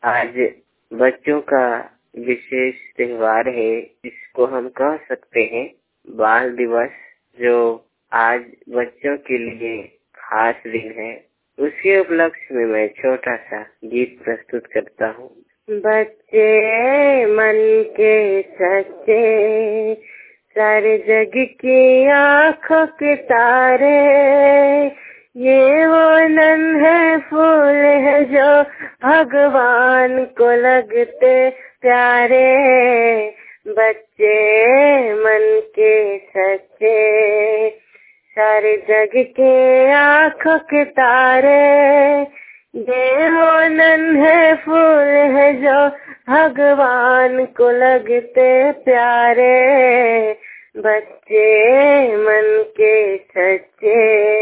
आज बच्चों का विशेष त्योहार है, जिसको हम कह सकते हैं बाल दिवस, जो आज बच्चों के लिए खास दिन है। उसके उपलक्ष्य में मैं छोटा सा गीत प्रस्तुत करता हूँ। बच्चे मन के सच्चे, सारे जग की आँखों के तारे, ये वो नन्हे फूल है जो भगवान को लगते प्यारे। बच्चे मन के सच्चे, सारे जग के आँखों के तारे, ये वो नन्हे फूल है जो भगवान को लगते प्यारे। बच्चे मन के सच्चे।